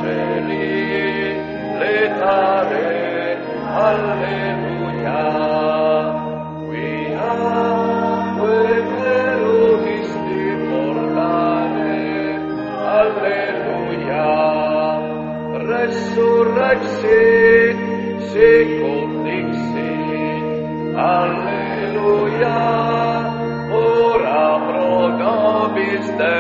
angeli letare, alleluia. We are Christi portare, alleluia. Resurrexit, sicut dixit, alleluia. Ora pro nobis Deus.